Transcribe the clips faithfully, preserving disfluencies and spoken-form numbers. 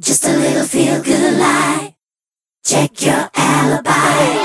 Just a little feel-good lie. Check your alibi.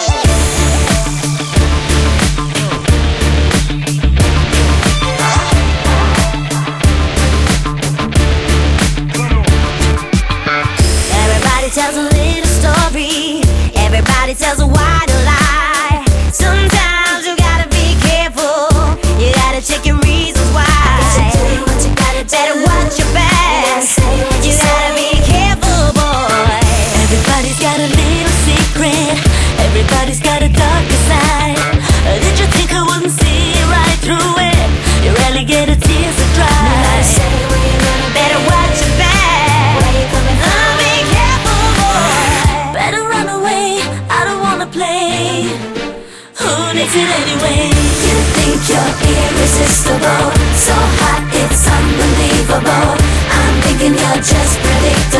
Everybody tells a little story. Everybody tells a white lie. Sometimes you gotta be careful. You gotta check your reasons why. Better watch your back. You gotta be careful, boy. Everybody's got a little secret. Everybody's got a darker side. Did you think I wouldn't see right through it? You rarely get a tear to dry. Better watch your back. Oh, be careful, boy. Better run away. I don't wanna play. Who needs it anyway? You think you're irresistible, so hot it's unbelievable. I'm thinking you're just predictable.